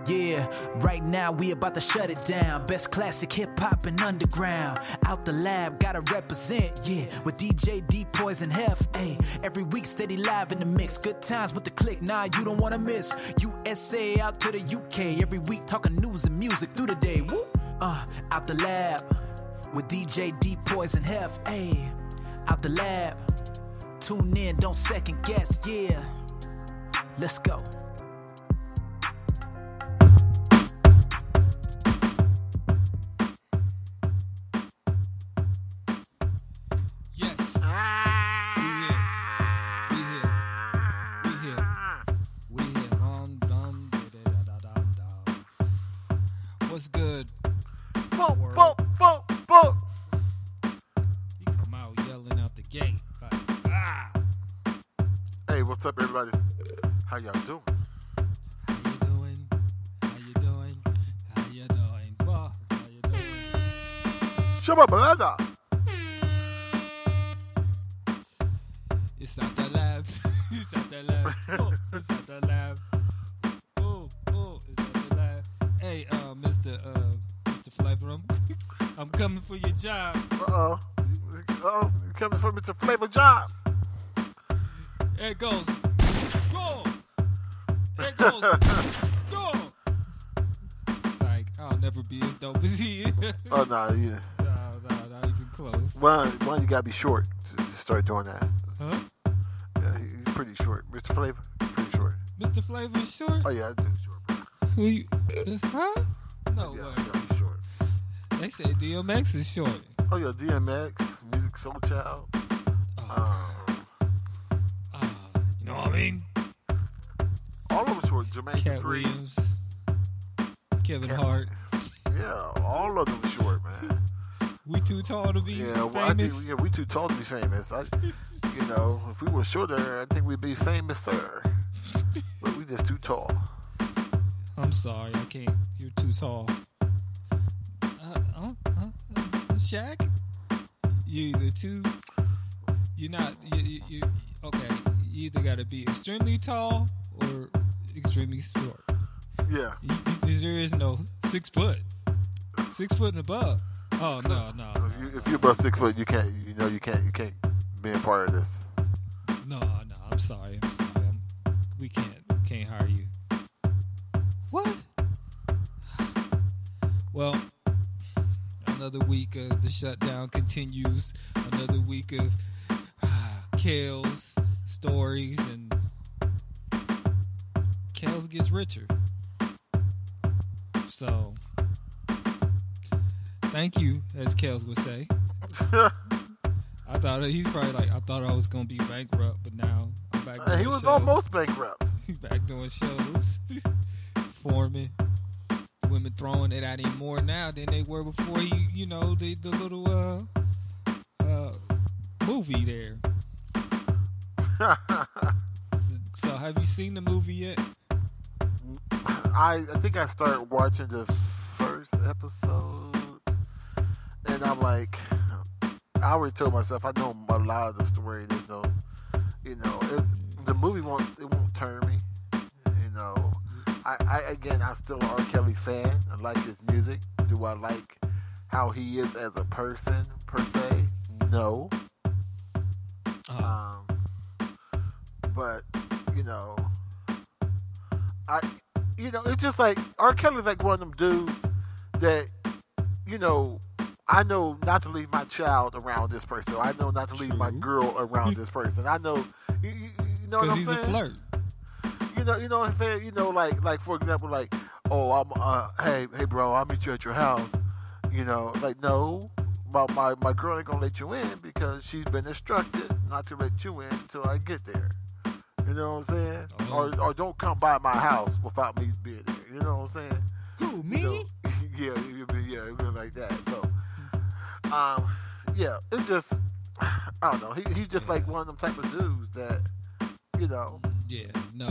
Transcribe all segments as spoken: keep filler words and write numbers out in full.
Yeah, right now we about to shut it down. Best classic hip-hop and underground. Out the lab, gotta represent, yeah. With D J D Poison Hef, ayy. Every week steady live in the mix. Good times with the click, nah, you don't wanna miss. U S A out to the U K. Every week talking news and music through the day. Woo! Uh, out the lab. With D J D Poison Hef, ayy. Out the lab. Tune in, don't second guess, yeah. Let's go. What's good? Boom, boom, boom, boom. You come out yelling out the gate. Like, ah. Hey, what's up, everybody? How y'all doing? How you doing? How you doing? How you doing? Bah, how you doing? Shabba balada. It's not the lab. It's not the lab. Oh, it's not the lab. Oh, oh, it's not the lab. Hey, uh, Mister Uh, Mister Flavor, I'm coming for your job. Uh-oh. Oh, you coming from Mister Flavor Job. There it goes. Go. There it goes. Go. It's like, I'll never be as dope as he is. Oh, no, yeah. No, no, not even close. One, one, you gotta be short to to start doing that. Huh? Yeah, he- he's pretty short. Mister Flavor, pretty short. Mister Flavor is short? Oh, yeah, I do short, bro. We, uh, huh? No Yeah, way. yeah, he's short. They said D M X is short. Oh, yeah, D M X, Music Soul Child. Oh, Um, uh, you know what I mean? all of them short. Jermaine Cat Dupri. Williams, Kevin Cat- Hart. Yeah, all of them short, man. We too tall to be Yeah, well, I famous. think yeah, we too tall to be famous. I, you know, if we were shorter, I think we'd be famous, sir. But we just too tall. I'm sorry, I can't. You're too tall. Uh, uh, uh, uh, Shaq? You either too. You're not. You, you, you okay? You either got to be extremely tall or extremely short. Yeah. You, you, there is no six foot. Six foot and above. Oh no, no, If, you, if you're about six foot, you can't. You know, you can't. You can't be a part of this. no, no. I'm sorry. I'm sorry. I'm, we can't. Can't hire you. What? Well, another week of the shutdown continues. Another week of ah, Kels stories, and Kels gets richer. So, thank you, as Kels would say. I thought he's probably like, I thought I was gonna be bankrupt, but now I'm back. Uh, he doing was shows. almost bankrupt. He's back doing shows, forming, women throwing it at him more now than they were before he, you know, the the little uh uh movie there. So, have you seen the movie yet? I I think I started watching the first episode, and I'm like, I already told myself I know a lot of the story. There's no, you know, it's, the movie won't it won't turn me. You know, I, I again I'm still an R. Kelly fan. I like his music. Do I like how he is as a person per se? No. Uh, Um, but you know, I, you know, it's just like R. Kelly's like one of them dudes that, you know, I know not to leave my child around this person. I know not to leave my True. girl around this person. I know, you, you, you know what Because I'm he's saying? a flirt. You know, you know what I'm saying? You know, like, like for example, like, oh, I'm, uh, hey, hey, bro, I'll meet you at your house. You know, like, no, my, my, my girl ain't gonna let you in because she's been instructed not to let you in until I get there. You know what I'm saying? Oh. Or, or don't come by my house without me being there. You know what I'm saying? Who, me? You know, yeah, it'd be, yeah, it'd be like that. So, um, yeah, it's just, I don't know. He, he's just like one of them type of dudes that, you know. Yeah, no.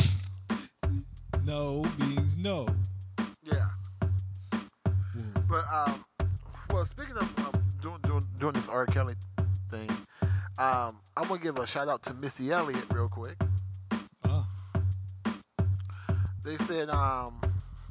No means no. Yeah. But um, well, speaking of um, doing, doing doing this R. Kelly thing, um, I'm gonna give a shout out to Missy Elliott real quick. Oh. They said um,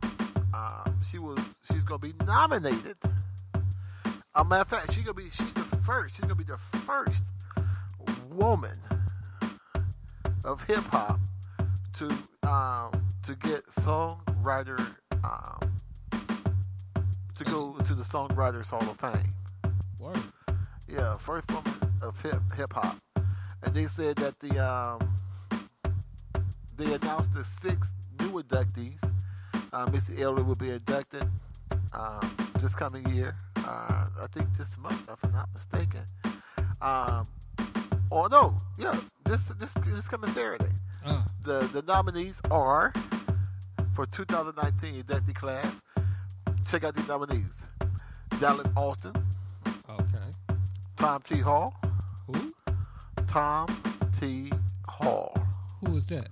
um, she was she's gonna be nominated. A matter of fact, she's gonna be she's the first. She's gonna be the first woman of hip hop to um, to get songwriter um, to go into the Songwriters Hall of Fame. Word. Yeah, first woman of hip hip hop, and they said that the um, they announced the six new inductees. Uh, Missy Elliott will be inducted um, this coming year. Uh, I think this month, if I'm not mistaken. Um, oh no, yeah, this this this coming Saturday. Uh. The the nominees are for two thousand nineteen inductee class. Check out these nominees: Dallas Austin. Okay. Tom T. Hall. Who? Tom T. Hall. Who is that?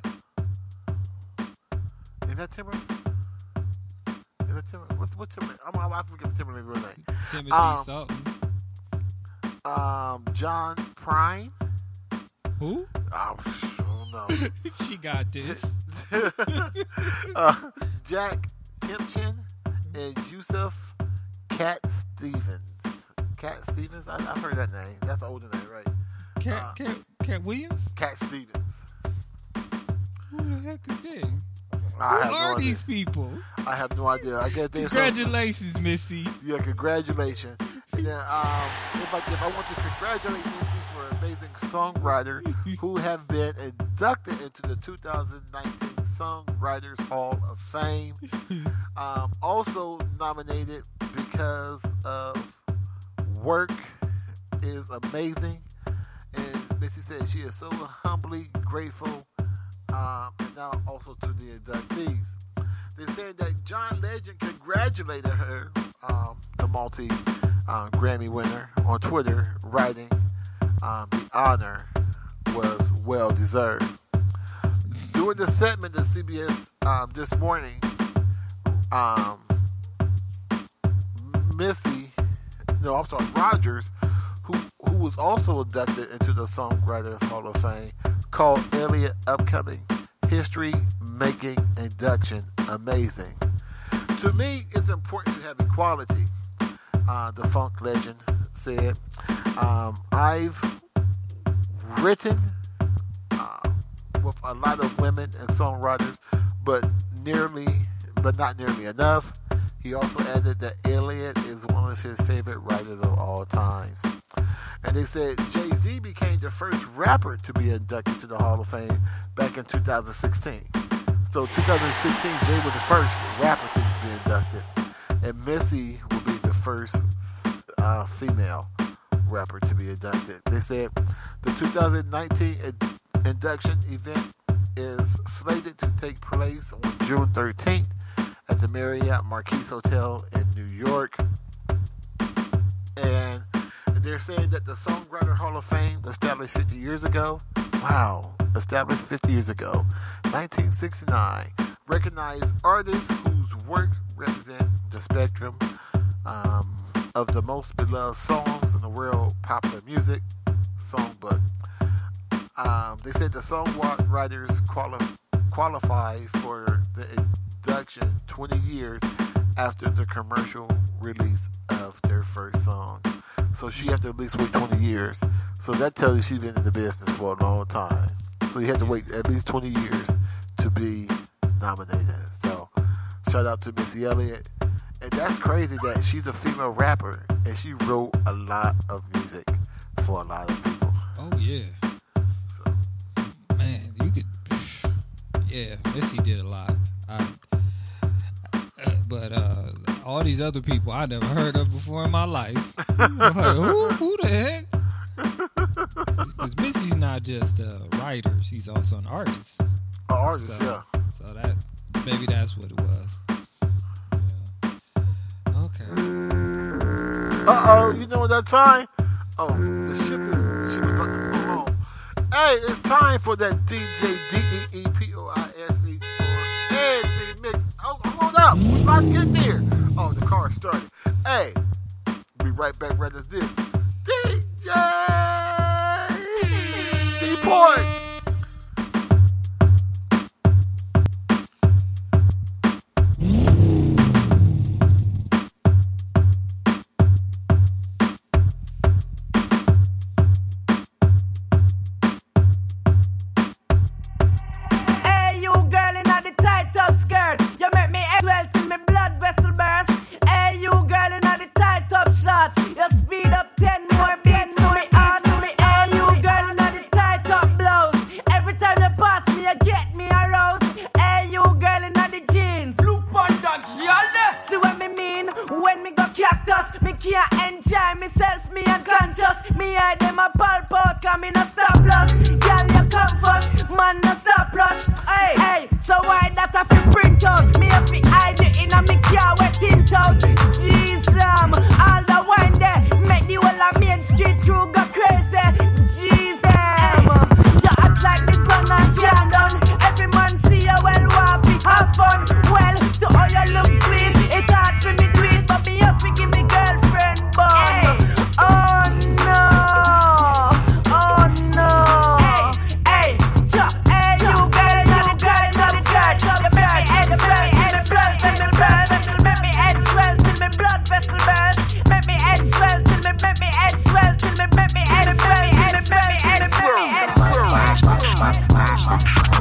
Is that Timberlake? Is that Timberlake? What's, what's Timberlake? I'm, I'm, I forget Timberlake's real name. Timothy Um, something. Um, John Prine. Who? Oh, oh no. She got this. uh, Jack Timpchin and Yusuf Cat Stevens. Cat Stevens? I, I've heard that name. That's an older name, right? Cat, Uh, Cat, Cat Williams? Cat Stevens. Who the heck is that? I Who have no are idea. these people? I have no idea. I guess they're so- Congratulations, Missy. Yeah, congratulations. And then, um, if I if I want to congratulate Missy for an amazing songwriter who have been inducted into the two thousand nineteen Songwriters Hall of Fame. Um, also nominated because of work is amazing. And Missy said she is so humbly grateful. Um, and now also to the inductees. They said that John Legend congratulated her, um, the multi um, Grammy winner, on Twitter, writing um, the honor was well deserved. During the segment of C B S um, this morning, um, Missy, no, I'm sorry, Rogers, who who was also inducted into the Songwriters Hall of Fame, called Elliott upcoming history-making induction amazing. To me, it's important to have equality, uh, the funk legend said. Um, I've written uh, with a lot of women and songwriters, but nearly, but not nearly enough. He also added that Elliott is one of his favorite writers of all times. And they said Jay-Z became the first rapper to be inducted to the Hall of Fame back in two thousand sixteen. So two thousand sixteen, Jay was the first rapper to be inducted. And Missy will be the first uh, female rapper to be inducted. They said the two thousand nineteen ed- induction event is slated to take place on June thirteenth at the Marriott Marquis Hotel in New York. And they're saying that the Songwriter Hall of Fame, established fifty years ago, wow, established fifty years ago, nineteen sixty-nine, recognized artists whose work represent the spectrum um, of the most beloved songs in the world, popular music, songbook. Um, they said the songwriters quali- qualify for the induction twenty years after the commercial release of their first song. So she have to at least wait twenty years. So that tells you she's been in the business for a long time. So you have to wait at least twenty years to be nominated. So shout out to Missy Elliott. And that's crazy that she's a female rapper and she wrote a lot of music for a lot of people. Oh, yeah. So Man, you could... Yeah, Missy did a lot. I, uh, but uh, all these other people I never heard of before in my life. I'm like, who, who the heck? Because Missy's not just a writer; she's also an artist. an artist, so, yeah. So that maybe that's what it was. Yeah. Okay. Uh-oh, you know that time? Oh, the ship is, the ship is about to pull on. Hey, it's time for that D J D E E P O I S E on Edge Mix. Oh, hold up. We're about to get there. Oh, the car started. Hey, be right back right as this. D J D-Boy. Me I them a pulp out, come in a stop loss. Girl, you come first, man, no stop rush. Hey, hey, so why that I fi print out? Me a fi hide it in a me car wet tint out. Jeez, um, all the wine there, make the whole of Main Street crew go crazy. Jeez, um, you act like the sun and can't done. Every man see you well, want fi have fun. Well, to all you look sweet, it hard for me do it, but me have to give me girlfriend bun. Hey. Oh no, oh no. Hey, hey, cha, hey, you girl, not the girl, not the skirt. You make me head swell till me blood vessel burn. Make me head swell till me blood vessel burn. Make me head swell till me, make me head swell till me, make me head swell till me, make me head swell, make me head swell.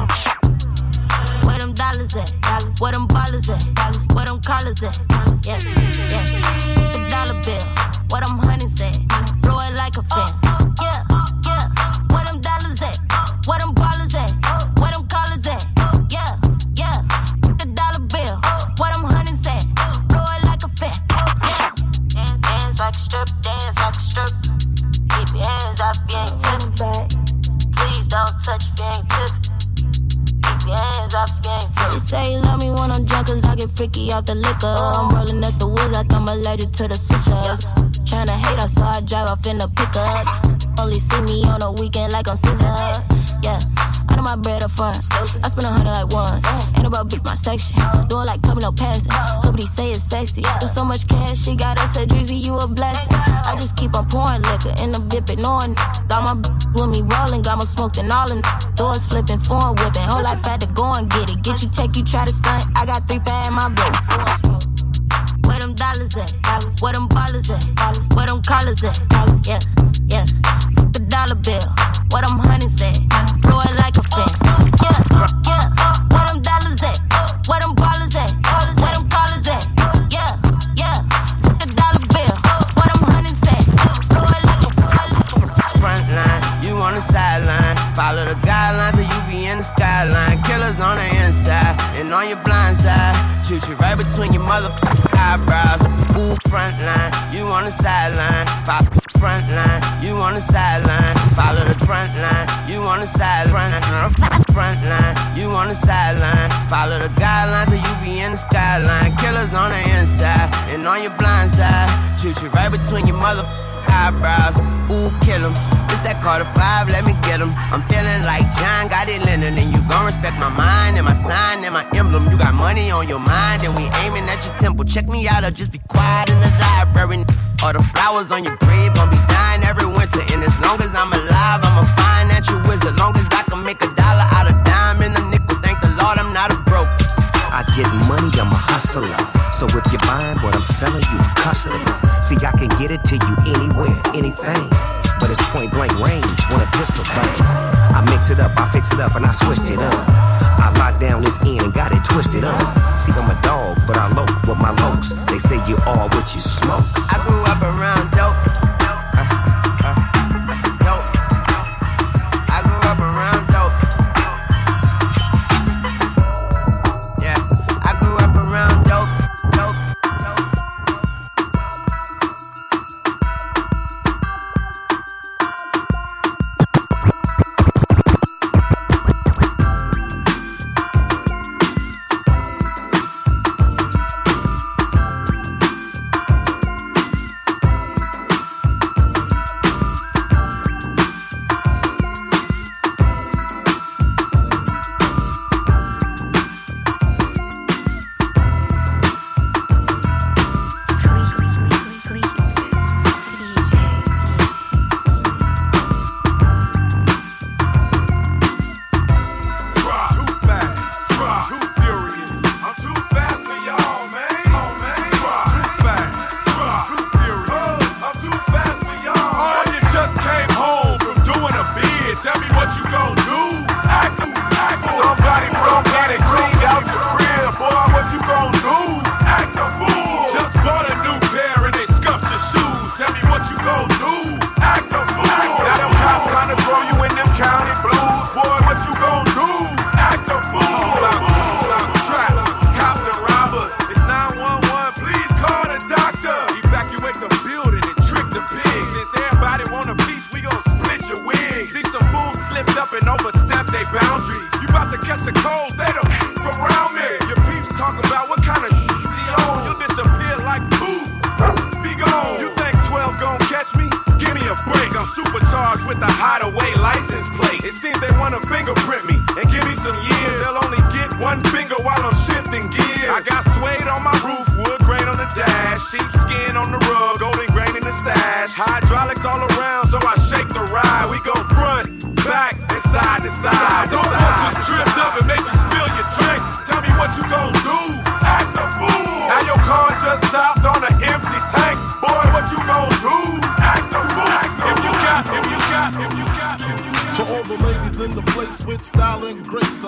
Where them dollars at? Where them ballers at? Where them collars at? Yeah, yeah. The dollar bill. Where them honeys at? Throw it like a fan. Yeah, yeah. Where them dollars at? Where them ballers at? Where them collars at? Yeah, yeah. The dollar bill. Where them honeys at? Throw it like a fan. Yeah. Dance, dance like a strip, dance like a strip. Keep your hands off, you ain't tipping back. Please don't touch if you ain't tipping. Keep your hands off, you ain't tipping. You say you love me when I'm drunk, cause I get freaky off the liquor. I'm rolling up the woods like I'm allergic to the switchers. Tryna hate us, so I drive off in the pickup. Only see me on the weekend like I'm scissor. Yeah, I know my bread up front. I spend a hundred like one. Ain't about beat my section. Doing like coming up passing. Nobody say it's sexy. There's so much cash, she got us a Drizzy, you a blessing. I just keep on pouring liquor in the dip it on. Got my b- with me rolling, got my smoking all them doors flipping, foreign whipping. Whole life had to go and get it. Get you check, you try to stunt. I got three fat in my blood. Where them dollars at? Where them ballers at? Where them collars at? Yeah, yeah. The dollar bill. Where them honeys at? Throw it like a fan. Yeah, yeah. Where them dollars at? Where them ballers at? Where them collars at? Yeah, yeah. The dollar bill. Where them honeys at? Throw it like a fan. Front line, you on the sideline. Follow the guidelines, or you be in the skyline. Killers on the inside and on your blind side. Shoot you right between your motherfucking eyebrows. Ooh, front line, you on the sideline. Follow the front line, you on the sideline. Follow the front line, you on the sideline. Front line, you on the sideline. Follow the guidelines, or you be in the skyline. Killers on the inside and on your blind side. Shoot you right between your motherfucking eyebrows. Ooh, kill 'em. It's that Carter five, let me get 'em. I'm feeling like John, got it Lennon. And you gon' respect my mind and my sign and my emblem. You got money on your mind and we aiming at your temple. Check me out or just be quiet in the library. All the flowers on your grave gon' be dying every winter. And as long as I'm alive, I'm a financial wizard. Long as I can make a dollar out of dime and a nickel. Thank the Lord I'm not a broke. I get money, I'm a hustler. So if you're buying what I'm selling, you a customer. See, I can get it to you anywhere, anything. But it's point blank range when a pistol bang. I mix it up, I fix it up, and I switched it up. I locked down this end and got it twisted up. See, I'm a dog, but I loke with my lokes. They say you all what you smoke. I grew up around dope. Uh, uh, dope. I grew up around dope. Yeah, I grew up around dope. Dope. Dope.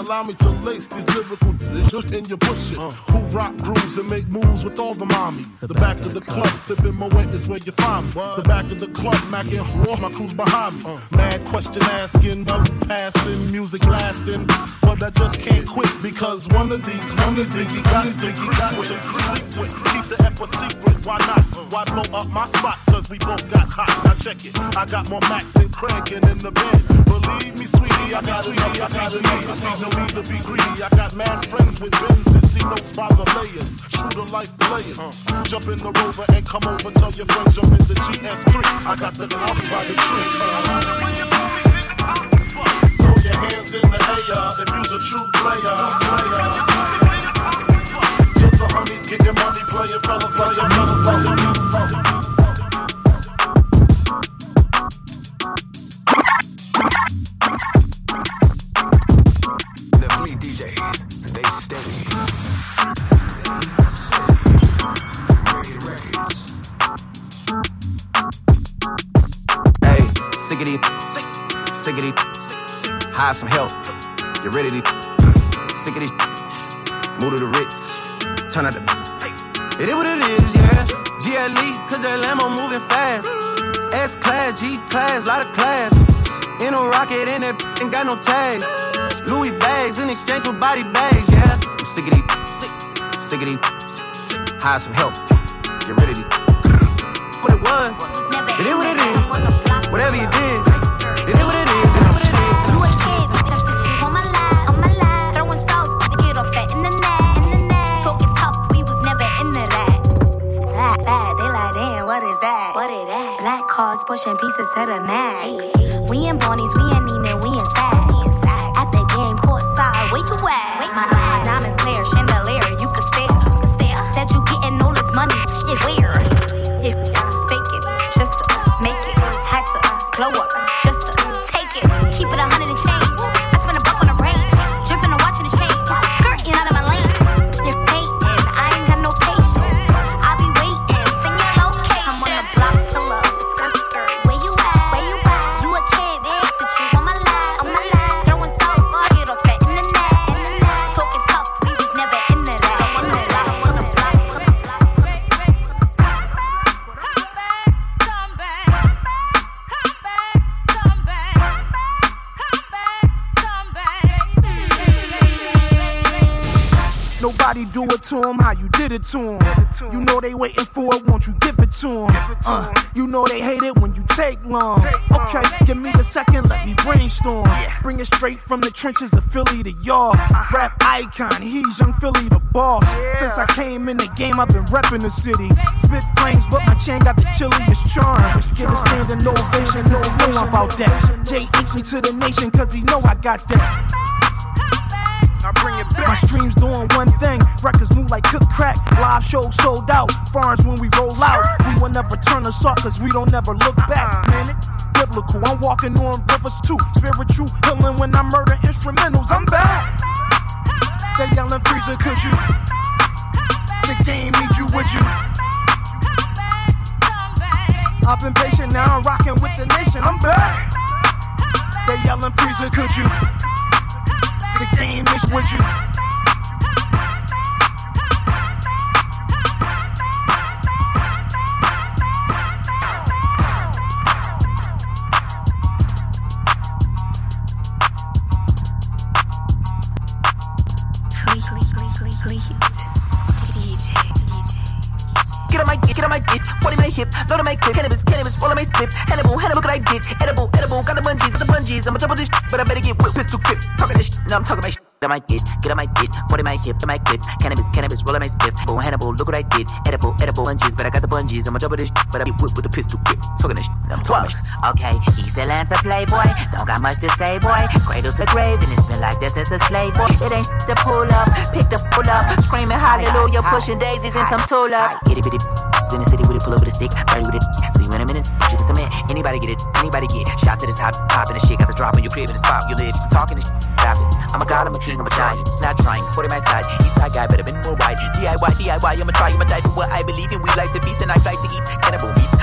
allow me to lace these lyrical dishes in your bushes. Uh. Who rock grooves and make moves with all the mommies. The back of the club, sipping my wet is where you find me. What? The back of the club, macking war, my crew's behind me. Uh. Mad question asking, passing, music lasting. But I just can't quit because one of these, one of these, you got to got with it. Sleep with, keep the F a secret, why not? Why blow up my spot? Cause we both got hot. Now check it, I got more Mac than Craig in the bed. Believe me, sweetie, I got it, I got it, I got it. No need to be greedy. I got mad friends with Benz and see notes by the layers. True to life players. Uh, jump in the Rover and come over. Tell your friends jump in the G S three. I got the house by the tree. Throw your hands in the air if you's a true player. Just the honeys getting money, playing fellas, playing fellas, playing. Hire some help, get ready to sick of this, move to the Ritz, turn out the it is what it is, yeah. G L E, cause that Lambo moving fast. S-class, G-class, lot of class. In a rocket, and that ain't got no tags. Louis bags in exchange for body bags, yeah. I'm sick of these, sick of these. Hire some help, get ready to what it was, it is what it is. Whatever you did, it is what it is, it is what it is. Cars pushing pieces to the max. We in Bonnie's, we in Neiman, we in Saks. At the game, courtside, where you at? My, my diamonds clear, chandelier, you can stare. Said you getting all this money, it's weird. It, fake it, just to make it. Had to glow up, just to take it. Keep it a hundred and change. I spend a buck on a range, dripping and watching the change. Skirting out of my lane. You're hating, I ain't got no patience. I be waiting, sing your location. I'm on the block, pull up. Do it to them how you did it to them. You know they waiting for it, won't you give it to them? Uh, you know they hate it when you take long. Okay, give me the second, let me brainstorm. Bring it straight from the trenches of Philly to y'all. Rap icon, he's Young Philly the boss. Since I came in the game, I've been repping the city. Spit flames, but my chain got the chilliest charm. Get a standing ovation, no know about that. Jay inked me to the nation, cause he know I got that. I bring it back. My streams doing one thing. Records move like cook crack. Live shows sold out. Farms when we roll out. We will never turn us off cause we don't never look back. Man, it biblical. I'm walking on rivers too. Spiritual healing when I murder instrumentals. I'm back. They yelling Freezer, could you? The game needs you, would you? I've been patient, now I'm rocking with the nation. I'm back. They yelling Freezer, could you? The game is with you. Get on my dick, get on my dick, forty my hip, load on my clip, cannabis, cannabis, roll on my spit, Hannibal, Hannibal, look what I did, edible, edible, got the bungees, got the bungees, I'ma jump on this shit, but I better get whipped, pistol grip, talking this shit, now I'm talking my shit. Get on my dick, get on my dick, forty my hip, on my clip, cannabis, cannabis, roll on my spit, Hannibal, Hannibal, look what I did, edible, edible, bungees, but I got the bungees, I'ma jump on this shit, but I get whipped with a pistol grip, talking this shit, now I'm talking my shit. Okay, East Atlanta playboy, don't got much to say, boy, cradle to grave, and it's been like this since a slave, boy, it ain't to pull up, pick the full up, screaming hallelujah, pushing daisies and some tulips. Itty bitty in the city with it, pull over the stick, dirty with it. See you in a minute, you can submit. Anybody get it, anybody get shot to the top, popping the shit, got the drop on your crib in the spot, you live, you talking this shit, stop it. I'm a god, I'm a king, I'm a giant, not trying. forty my side, east side guy, better been more wide. D I Y, D I Y, I'ma try, I'ma die for what I believe in. We like to feast and I like to eat cannibal meats.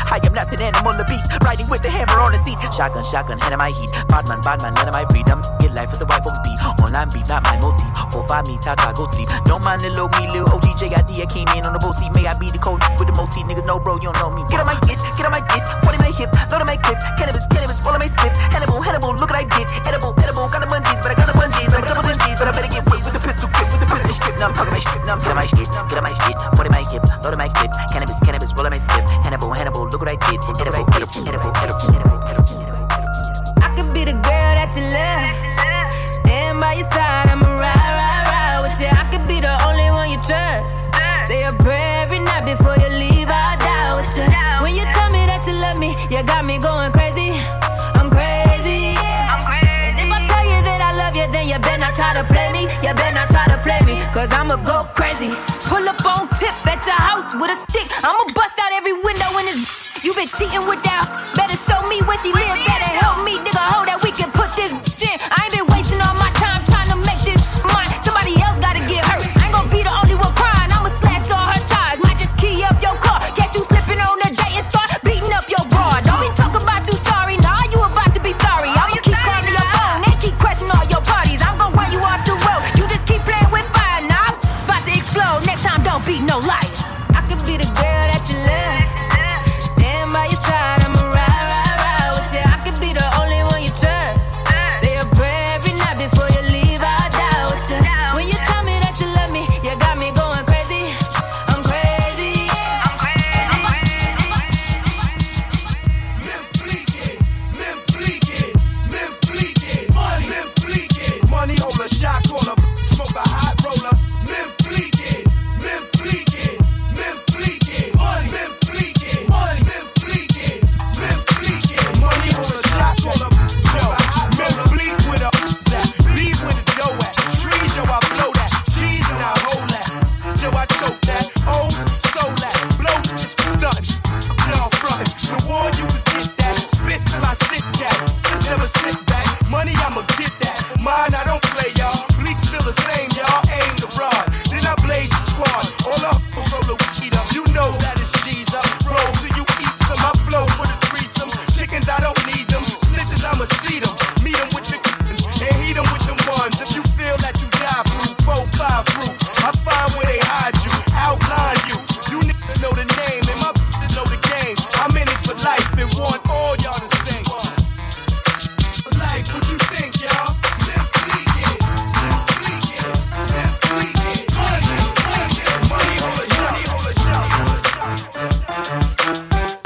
I am not an animal of beast, riding with the hammer on the seat. Shotgun, shotgun, head of my heat. Badman, badman, none of my freedom. Get life for the white folks beat. Online beef, not my motif. Four, five, me, Tata, go sleep. Don't mind the little me, little O D J I D. I came in on the boat seat. May I be the cold with the most seat. Niggas know, bro, you don't know me. Get on my get, get on my get. forty my hip, load on my clip. Cannabis, cannabis, roll on my split. Hannibal, Hannibal, look what I did. Edible, edible, got the bungees, but I got the bungees. I'm double this G's, but I better get weight with the pistol grip, with the pistol strip. Now I'm talking my strip, now I'm get on my shit, get on my shit. forty my hip, load on my clip. Cannabis, cannabis, roll on my split. Hannibal, Hannibal, look what I did. Edible, edible, edible, edible, edible, edible. I could be the girl that you love. Stand by your side, I'ma ride, ride, ride with you. I could be the only one you trust. Say a prayer every night before you leave, I'll die with you. When you tell me that you love me, you got me going crazy. I'm crazy, yeah. And if I tell you that I love you, then you better not try to play me. You better not try to play me, cause I'ma go crazy. Pull up on tip at your house with a stick. I'ma bust out every window in this. You been cheating with that. Better show me where she live. Better help me dig a hole that we can put this in. I ain't been wasting all my time trying to make this mine. Somebody else gotta get hurt. I ain't gonna be the only one crying. I'ma slash all her tires. Might just key up your car. Catch you slipping on the day and start beating up your broad. Don't be talking about you sorry. Nah, you about to be sorry. I'ma keep calling your phone and keep crashing all your parties. I'm gonna run you off the road. You just keep playing with fire. Nah, I'm about to explode. Next time, don't be no liar. I could be the girl that you love. By your side, I'ma ride, ride, ride with you. I could be the only one you trust. Say a prayer every night before you leave, I'll die with you. When you tell me that you love me, you got me going crazy. I'm crazy, I'm crazy. Memphis, Memphis, Memphis, money, Memphis, money on the shot caller, smoke a hot roller. Memphis, Memphis, Memphis, money, Memphis, money. Money on the shot caller, so Memphis bleak with a that, leave with a dough at. Trees, yo, I blow that, cheese and I hold that. Yo, I tote that, O's, soul that, blow it's for stunting. Y'all frontin', the war you can get that, spit till I sit that, never sit back. Money, I'ma get that, mine I don't play, y'all. Bleak still the same, y'all aim the rod. Then I blaze the squad, all the hoes roll the weed up. You know that it's cheese up, roll till you eat some. I flow for the threesome. Chickens, I don't need them. Snitches, I'ma see them. Meet them with the and heat them with them ones. If you feel that you die proof, four, five proof, I find where they hide you, outline you. You niggas know the name, and my bitches know the game. I'm in it for life and want all y'all to sing. For life, what you think, y'all? Money on the shot, on the shot, on the shot.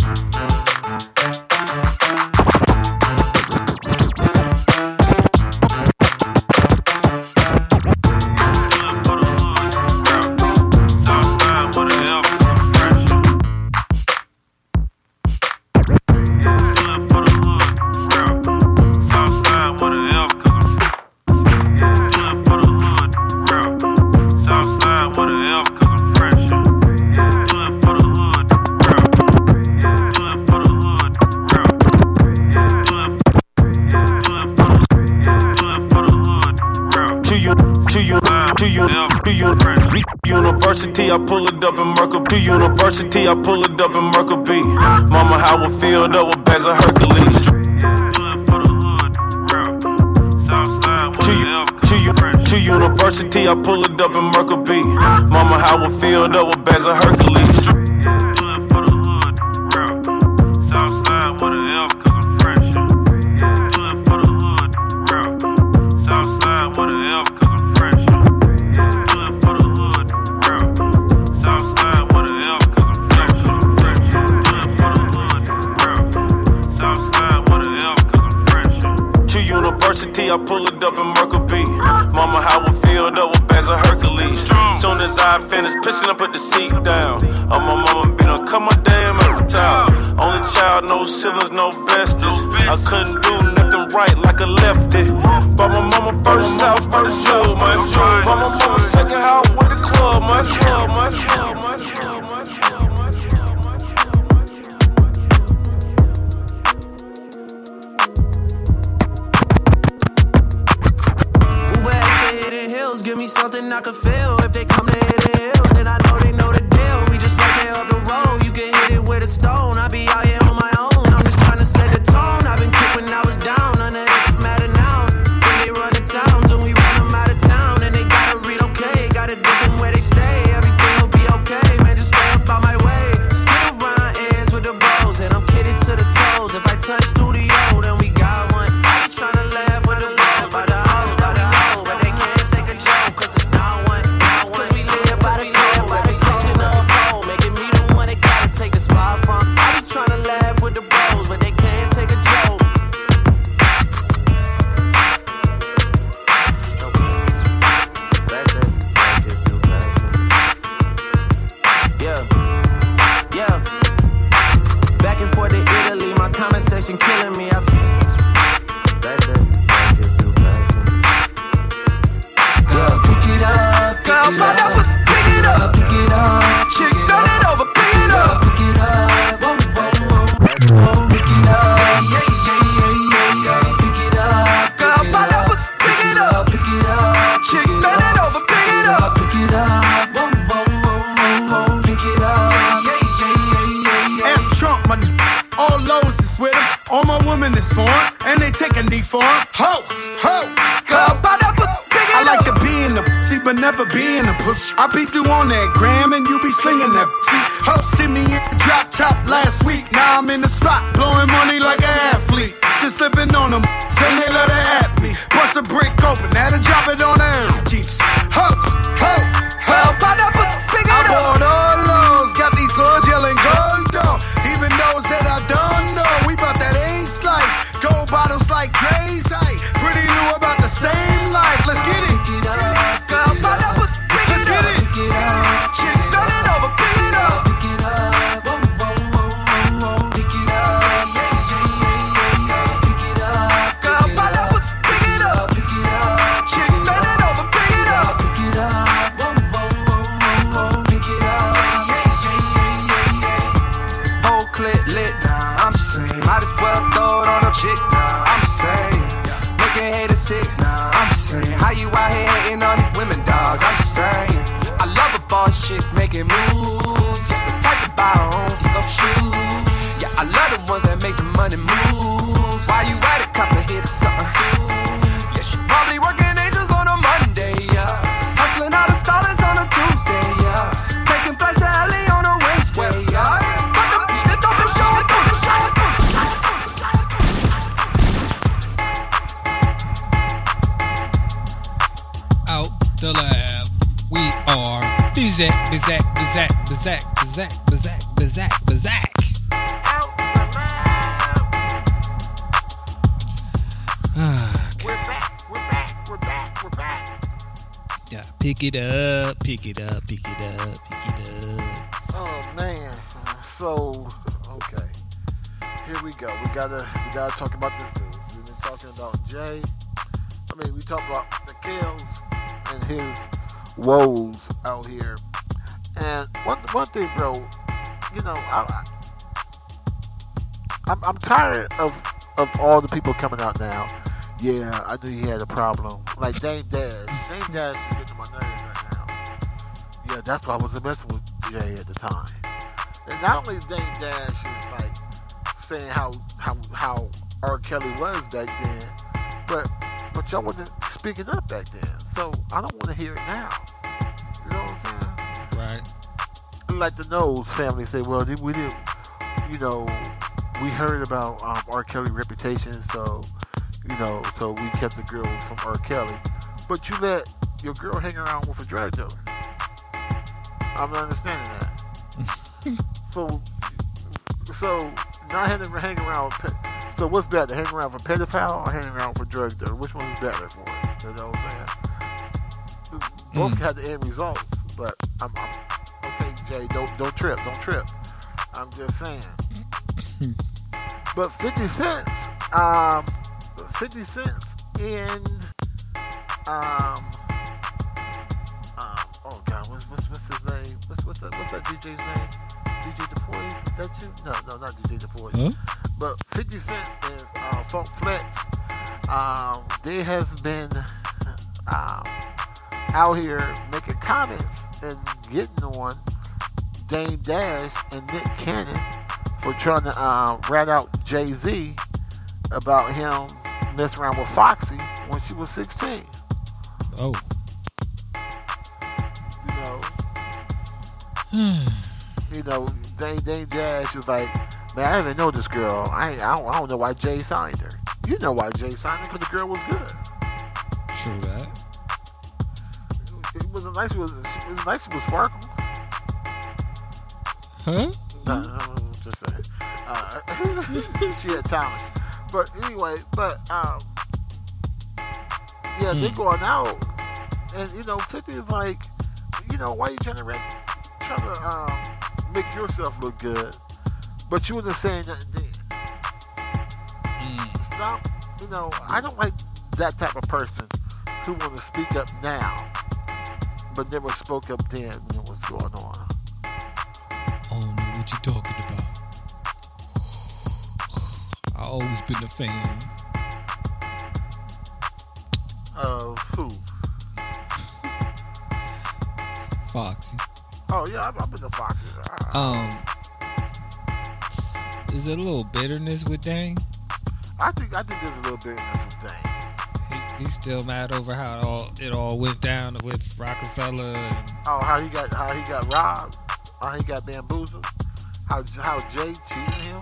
University, I pull it up in Mercury. To University, I pull it up in Mercury. Mama, how I filled up with bags of Hercules. To, to, to University, I pull it up in Mercury. Mama, how I filled up with bags of Hercules. I pull it up in Mercury. Mama, how I filled up with bags of Hercules. Soon as I finish pissing, I put the seat down. Oh, my mama been on, come on, damn, every time. Only child, no siblings, no besties. I couldn't do nothing right like a lefty. But my mama first house for the show, man. But my mama second house with the club, man. Club, man. Club, man. Give me something I can feel. If they come to hit the hills, then I know they know the deal. We just right there up the road. You can hit it with a stone. I be out here this for him, and they take a knee for him. Ho, ho, ho. I like to be in the pussy, but never be in the pussy. I peeped you on that gram, and you be slinging that pussy. Ho, see me in the drop top last week. Now I'm in the spot, blowing money like an athlete. Just slipping on them, then they let her at me. Bust a brick open, had to drop it on her cheeks. Ho, ho, ho. I bought all those, got these hoes yelling gold dog. Even those that I don't know, we bout that ace life. Gold bottles like Dre's height. Pretty new about the same life. Let's get it. Let's get it. Shit, turn it over, pick it up. Pick it up. Whoa, whoa, whoa, whoa, whoa. Pick it up. Yeah, yeah, yeah, yeah, yeah. Pick it up. Girl, pick it up. Pick it up. Pick it up. Shit, turn it over, pick it up. Pick it up. Whoa, whoa, whoa, whoa, whoa. Pick it up. Yeah, yeah, yeah, yeah, yeah. Whole clip lit now. I'm just saying, might as well throw it on a chick now. I'm just saying, making haters sick now. I'm just saying, how you out here hating on these women, dog? I'm just saying, I love a boss chick making moves. Yeah, the type to buy her own fuck shoes. Yeah, I love the ones that make the money move. Why you at it, cop a hit or something? Yeah, she probably working angels on a Monday, yeah. Hustling all the stars on a Tuesday, yeah. Taking flights to L A on a Wednesday, yeah. But the bitch that don't be showing through the show. Out the lab, we are Bizak, Bizak, Bizak, Bizak, Bizak, Bizak, Bizak, Bizak. Out the lab. Ah, We're back. We're back. We're back. We're back. yeah, pick it up, pick it up, pick it up, pick it up. Oh man. So okay. Here we go. We gotta we gotta talk about this news. We've been talking about Jay. I mean, we talked about the Kills and his woes out here. And one one thing, bro, you know, I, I'm I'm tired of of all the people coming out now. Yeah, I knew he had a problem. Like Dame Dash. Dame Dash is getting my nerves right now. Yeah, that's why I was messing with Jay at the time. And not only Dame Dash is like saying how how how R. Kelly was back then, but but y'all wasn't speaking up back then. So I don't want to hear it now. You know what I'm saying? Right. Like the Knowles family say, well, we didn't, you know, we heard about um, R. Kelly's reputation, so, you know, so we kept the girl from R. Kelly. But you let your girl hang around with a drug dealer. I'm not understanding that. so, so not having to hang around with, pe- so what's better, hang around with a pedophile or hanging around with a drug dealer? Which one is better for him? You know what I'm saying? Both Mm. had the end results, but I'm, I'm okay, Jay. Don't don't trip, don't trip. I'm just saying. But fifty cents, um, fifty cents in, um, um, oh God, what's what's, what's his name? What's what's that? What's that D J's name? D J DePoy? Is that you? No, no, not D J DePoy. Huh? But fifty cents in uh, Funk Flex. Um, there has been um, out here making comments and getting on Dame Dash and Nick Cannon for trying to uh, rat out Jay-Z about him messing around with Foxy when she was sixteen. Oh. You know, you know, Dame, Dame Dash was like, man, I didn't even know this girl. I ain't, I, don't, I don't know why Jay signed her. You know why Jay signed her, because the girl was good. True that. It was a nice, it was, it was nice with Sparkle. Huh? No, no, no, just saying. Uh, she had talent. But anyway, but, um, yeah, Hmm. they going out. And, you know, fifty is like, you know, why you trying to, rec- trying to um, make yourself look good? But you wasn't saying nothing then. Stop. You know, I don't like that type of person who want to speak up now, but never spoke up then when what's going on. I don't know what you're talking about. I always been a fan. Of who? Foxy. Oh yeah, I've, I've been to Foxy. Um, is there a little bitterness with Dame? I think I think there's a little bit enough of Dame. He, he's still mad over how it all it all went down with Rockefeller. And, oh, how he got how he got robbed, how he got bamboozled, how how Jay cheated him.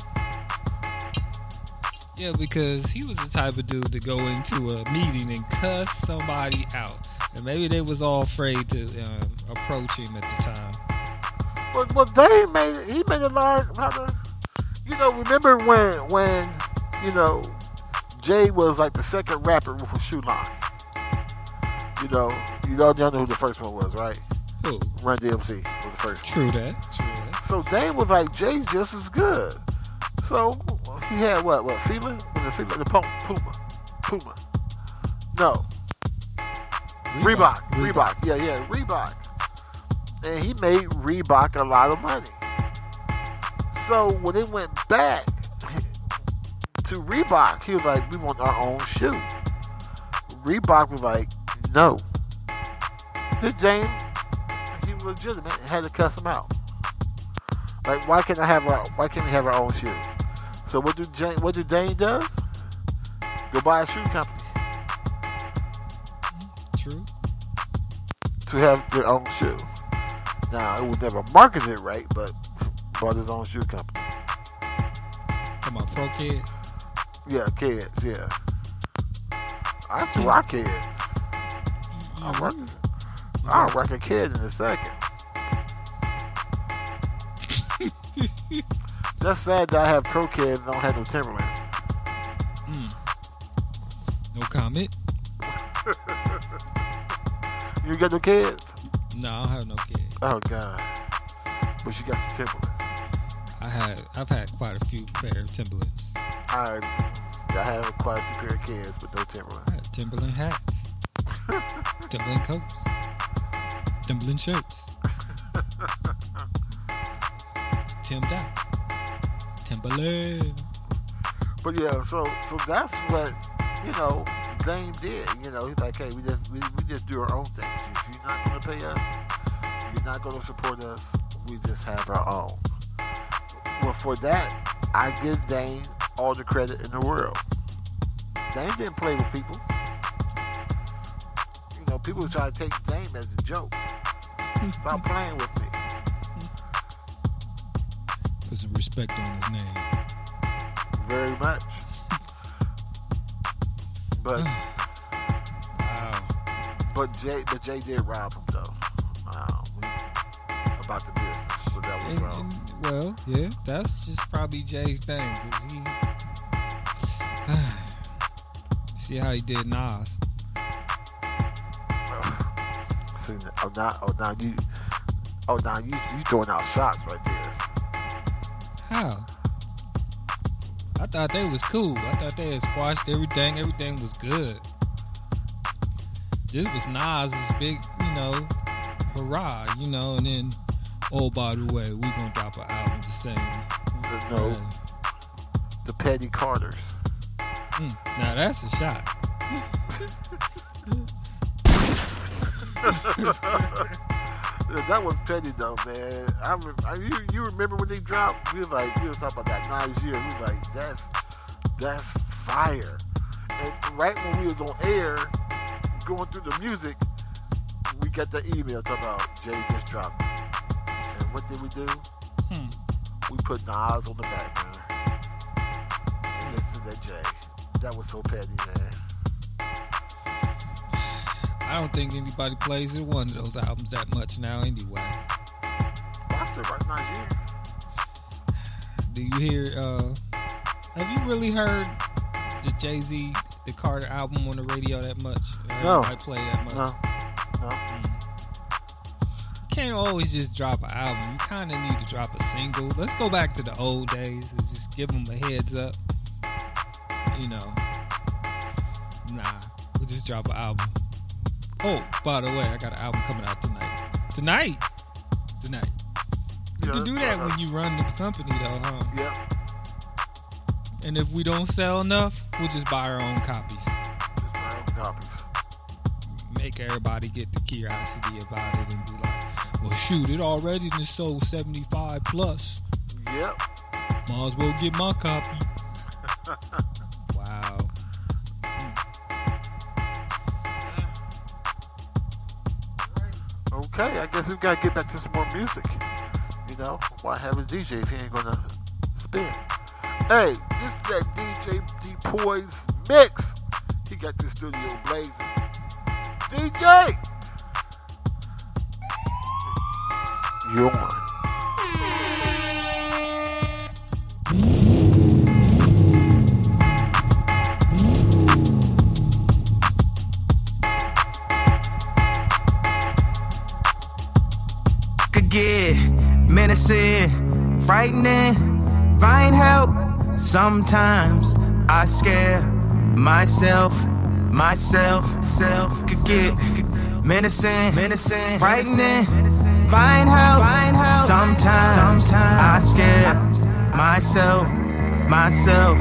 Yeah, because he was the type of dude to go into a meeting and cuss somebody out, and maybe they was all afraid to um, approach him at the time. But well, Dame made he made a lot. How to, you know, remember when when you know Jay was like the second rapper with a shoe line. You know, you know, you know who the first one was, right? Who? Run D M C was the first True one. that. True that. So Dame was like, Jay's just as good. So he had what? What? Fila? Was it Fila? The Puma? Puma? Puma? No. Reebok. Reebok. Reebok. Reebok. Yeah, yeah, Reebok. And he made Reebok a lot of money. So when they went back to Reebok, he was like, we want our own shoe. Reebok was like, no. This Dame, he was legitimate and had to cuss him out. Like, why can't I have our? Why can't we have our own shoes? So what do Jane? What do Dane does? Go buy a shoe company. True. To have their own shoe. Now it was never marketed right, but bought his own shoe company. Come on, Pro Kids. Yeah, kids. Yeah. I have to rock kids. I'll rock. I'll rock a kid in a second. That's sad that I have Pro Kids and don't have no Timberlands. Mm. No comment. You got no kids? No, I don't have no kids. Oh God! But you got some Timberlands. I had, I've had quite a few pair of Timberlands. I, I have quite a few pair of kids, but no Timberlands. I had Timberland hats, Timberland coats, Timberland shirts. Timmed out. Timberland. But yeah, so so that's what, you know, Dame did. You know, he's like, hey, we just we, we just do our own things. If you're not gonna pay us, you're not gonna support us, we just have our own. Well, for that, I give Dame all the credit in the world. Dame didn't play with people. You know, people try to take Dame as a joke. Stop playing with me. Put some respect on his name. Very much. But wow. But Jay, but Jay did rob him though. Wow. About the business, but that was And- wrong. and, well, yeah, that's just probably Jay's thing, because he. See how he did Nas. See, oh now, oh now you, oh now you, you throwing out shots right there. How? I thought they was cool. I thought they had squashed everything. Everything was good. This was Nas's big, you know, hurrah, you know, and then, oh, by the way, we gonna drop an album the same. No, the Petty Carters. Mm, now that's a shot. Yeah, that was petty though, man. I, re- I you, you remember when they dropped? We was like, we was talking about that Nas year. We was like, that's that's fire. And right when we was on air, going through the music, we got the email talking about Jay just dropped it. And what did we do? Hmm. We put Nas on the back burner and listen to Jay. That was so petty, man. I don't think anybody plays in one of those albums that much now anyway. Well, I still rock Nas year. Do you hear, uh, have you really heard the Jay-Z, the Carter album on the radio that much? Or No. I play that much? No. No. Mm. You can't always just drop an album. You kind of need to drop a single. Let's go back to the old days and just give them a heads up. You know. Nah, we'll just drop an album. Oh, by the way, I got an album coming out tonight. Tonight? Tonight. You Yeah, can do that's that right. when you run the company, though, huh? Yep. And if we don't sell enough, we'll just buy our own copies. Just my own copies. Make everybody get the curiosity about it and be like, well, shoot, it already done sold seventy-five plus. Yep. Might as well get my copy. Wow. Okay, I guess we've got to get back to some more music. You know, why have a D J if he ain't gonna spin? Hey, this is that D J D-Poise mix. He got the studio blazing. D J! You're on. Could get menacing, frightening, find help. Sometimes I scare myself, myself, self. Could get menacing, menacing, frightening, find help. Sometimes, Sometimes I scare myself, myself.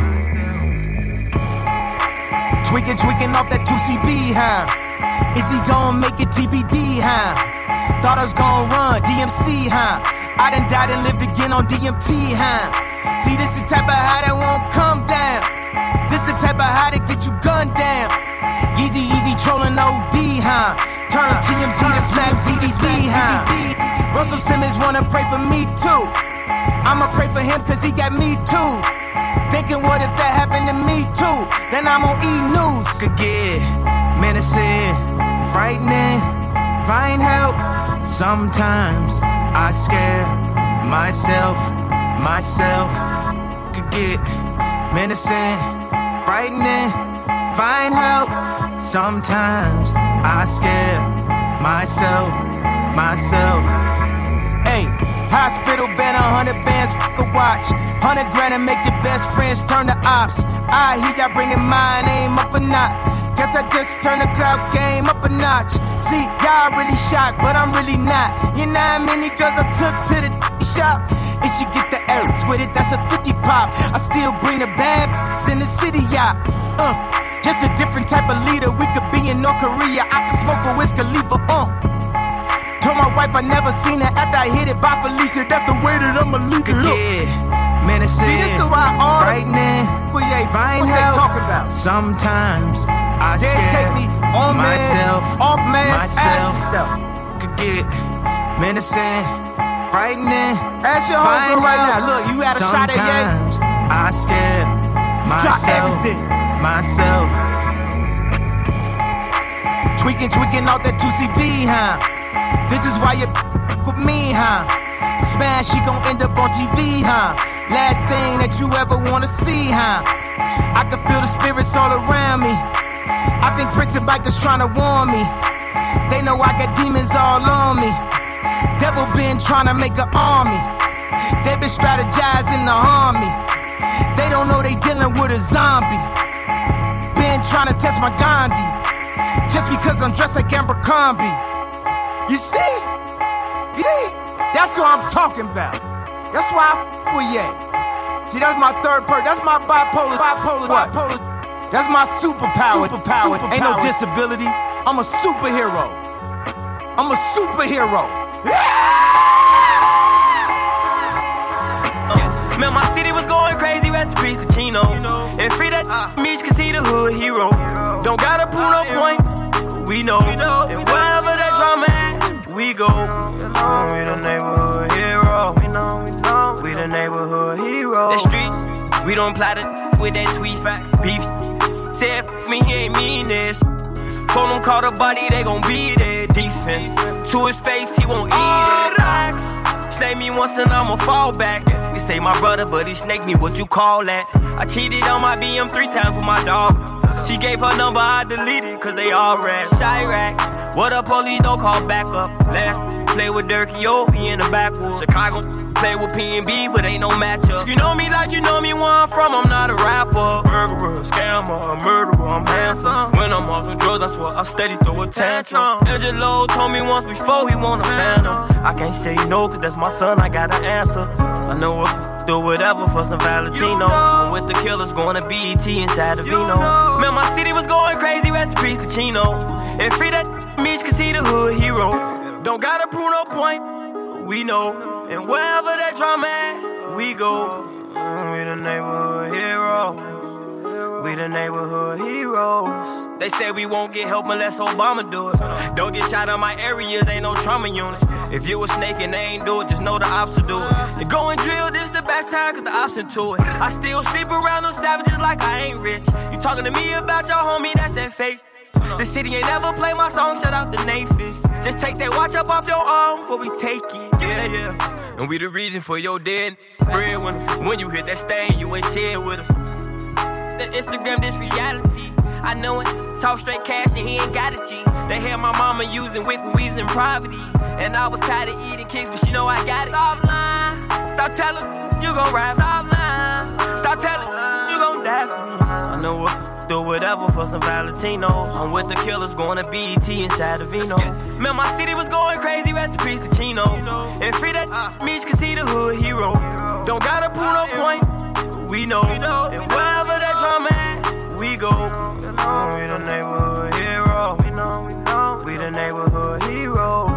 Tweaking, tweaking off that two C B, huh? Is he gon' make it T B D, huh? Thought I was gon' run, D M C, huh? I done died and lived again on D M T, huh? See, this the type of high that won't come down. This the type of high that get you gunned down. Easy, easy trolling O D, huh? Turn T M Z to smack D V D, huh? Russell Simmons wanna pray for me too. I'ma pray for him cause he got me too. Thinking what if that happened to me too? Then I'm on E! News. Could get menacing, frightening, find help. Sometimes I scare myself, myself. Could get menacing, frightening, find help. Sometimes I scare myself, myself. Hey, hospital band, a hundred bands, could watch. Hundred grand and make your best friends turn to ops. I hear y'all bringing my name up a notch. Guess I just turned the cloud game up a notch. See, y'all really shocked, but I'm really not. You know how many girls I took to the shop? If she get the L's with it, that's a fifty pop. I still bring the bad in the city, y'all. Uh, just a different type of leader. We could be in North Korea. I could smoke a Wiz Khalifa, uh. Told my wife I never seen her after I hit it by Felicia. That's the way that I'ma leave it up. Yeah, menacing, see, this is why all frightening, the yeah, find what help. they talking about? Sometimes I they scare take me on myself, mass, off mass, myself. ask yourself. Could get menacing, frightening, ask your homegirl right now. Look, you had a shot at Ye. Sometimes I scare myself, myself. Tweaking, tweaking out that two C B, huh? This is why you with me, huh? Smash, she gon' end up on T V, huh? Last thing that you ever wanna see, huh? I can feel the spirits all around me. I think Prince and bikers tryna warn me. They know I got demons all on me. Devil been tryna make an army. They been strategizing to harm me. They don't know they dealing with a zombie. Been tryna test my Gandhi. Just because I'm dressed like Abercrombie. You see? You see? That's what I'm talking about. That's why I f with Ye. See, that's my third person. That's my bipolar, bipolar, what? bipolar. That's my superpower. Superpower. Superpower. Ain't no disability. I'm a superhero. I'm a superhero. Yeah. Man, my city was going crazy. Rest in peace to Chino. And free that uh. Meech cause he the hood hero. Don't gotta prove no point. We know. And wherever that drama at, we go. We the neighborhood hero. We know, we know. We the neighborhood hero. That street, we don't plot it with that tweet facts. Beef. Say f me, he ain't mean this. Told him call the body, they gon' be there. Defense. To his face, he won't eat it. Snake me once and I'ma fall back. You say my brother, but he snaked me, what you call that? I cheated on my B M three times with my dog. She gave her number, I deleted, cause they all ran. Chirac, what up, police, don't call back up. Last, play with Durkee, yo, he in the backwoods. Chicago, play with P and B, but ain't no matchup. You know me like you know me where I'm from, I'm not a rapper. Murderer, scammer, a murderer, I'm handsome. When I'm off the drugs, I swear I steady throw a tantrum. Angelo told me once before he want a phantom. I can't say no, cause that's my son, I gotta answer. I know a do whatever for some Valentino. You know. I'm with the killers going to B E T inside of Vino. You know. Man, my city was going crazy, rest in peace to Chino. And free that Meech cause he the hood hero. Don't gotta prove no point, we know. And wherever that drama at, we go. We the neighborhood hero. We the neighborhood heroes. They say we won't get help unless Obama do it. Don't get shot in my areas, ain't no trauma units. If you a snake and they ain't do it, just know the ops will do it. You go and drill, this the best time, cause the ops into it. I still sleep around those savages like I ain't rich. You talking to me about your homie, that's that fake. The city ain't never play my song, shout out to Nathis. Just take that watch up off your arm before we take it. Yeah, yeah. And we the reason for your dead breadwinners. When you hit that stain, you ain't share with us. The Instagram, this reality. I know it. Talk straight cash and he ain't got a G. They had my mama using wick with weeds and poverty. And I was tired of eating kicks, but she know I got it. Stop lying. Stop telling. You gon' ride. Stop lying. Stop telling. You gon' die for me. I know what. Do whatever for some Valentinos. I'm with the killers going to B E T inside of Vino. Man, my city was going crazy, rest in peace to Chino. And free that uh, Meech can see the hood hero. Don't gotta prove no point, we know. And wherever that drama at, we go. We the neighborhood hero. We know, we know. We the neighborhood heroes.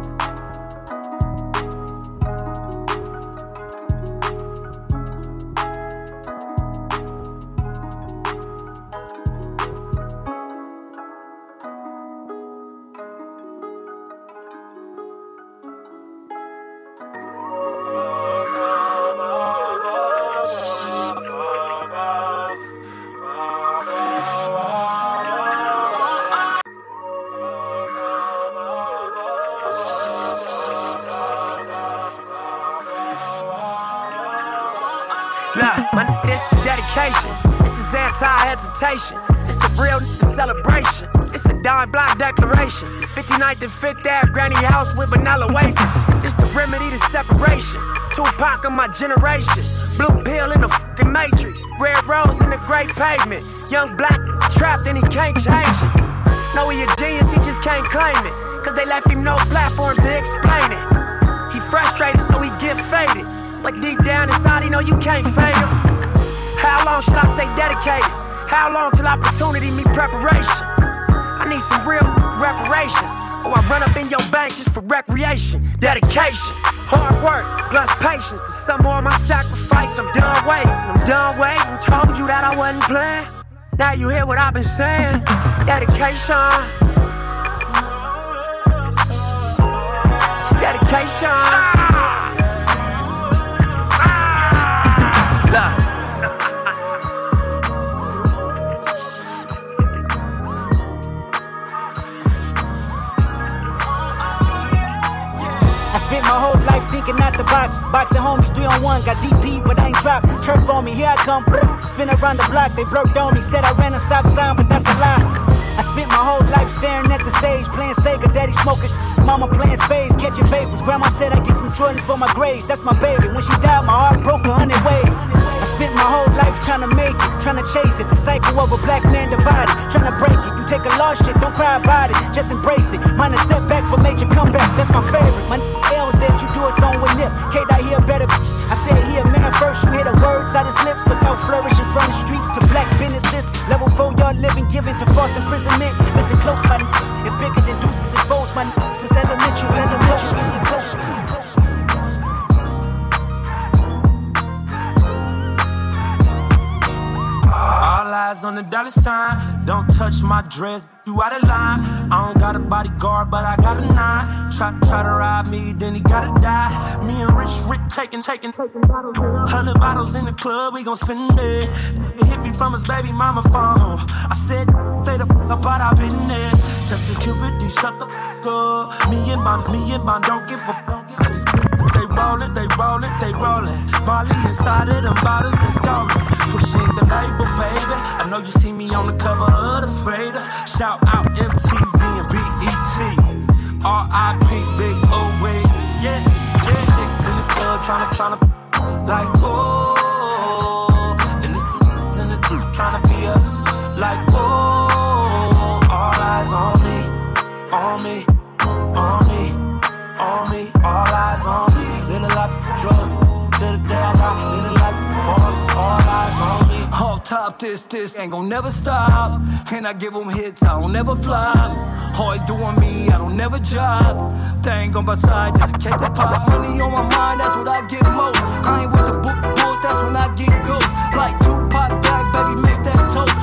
This is dedication. This is anti-hesitation. It's a real celebration. It's a dime block declaration. fifty-ninth and fifth Ave granny house with vanilla wafers. It's the remedy to separation. Tupac of my generation. Blue pill in the fucking matrix. Red rose in the great pavement. Young black trapped and he can't change it. No, he a genius, he just can't claim it. Cause they left him no platforms to explain it. He frustrated so he get faded. But deep down inside he know you can't fade him. How long should I stay dedicated? How long till opportunity meet preparation? I need some real reparations, or I run up in your bank just for recreation. Dedication, hard work, plus patience. To some more of my sacrifice, I'm done waiting. I'm done waiting, told you that I wasn't playing. Now you hear what I've been saying. Dedication. Dedication. Look. I spent my whole life thinking out the box. Boxing homies, three on one, got D P, but I ain't dropped. Chirp on me, here I come. Spin around the block, they blurred on me. Said I ran a stop sign, but that's a lie. I spent my whole life staring at the stage, playing Sega, daddy smoking, mama playing spades, catching vapors. Grandma said I'd get some Jordans for my grades, that's my baby. When she died, my heart broke a hundred ways. I spent my whole life trying to make it, trying to chase it. The cycle of a black man divided, trying to break it. You take a lost shit, don't cry about it, just embrace it. Mine a setback for major comeback, that's my favorite. My L said you do it song with Nip, K-Dot here better. I said he a minute first, you hear the words out his lips. Look out, flourishing from the streets to black businesses. Level four, y'all living, giving to false imprisonment. Listen close, my it's bigger than deuces and foes, my since elementary, elementary. All eyes on the dollar sign. Don't touch my dress, you out of line. I don't got a bodyguard, but I got a nine. Try, try to rob me, then he gotta die. Me and Rich Rick taking, taking, taking bottles. Hundred bottles in the club, we gon' spend it. It hit me from his baby mama phone. I said, say the f*** about our business. Testing Cupid, you shut the f*** up. Me and Bond, me and Bond, don't give a f***. They rollin', they rollin', they rollin'. Molly inside of them bottles, they stolen. Pushing the label, baby. I know you see me on the cover of the Fader. Shout out M T V and B E T. R I P Big O W. Yeah, yeah. Niggas in this club tryna, tryna like, oh. And this in this group tryna be us. Like, oh. All eyes on me, on me, on me, on me. All eyes on me. Little life for drugs. Till the day I die. Little life for boss. All eyes on me. Off top, this, this ain't gon' never stop. And I give them hits, I don't never flop. Always doing me, I don't never job. Thing on my side, just in case I pop. Money on my mind, that's what I get most. I ain't with the book, book, that's when I get ghost. Like Tupac back, baby, make that toast.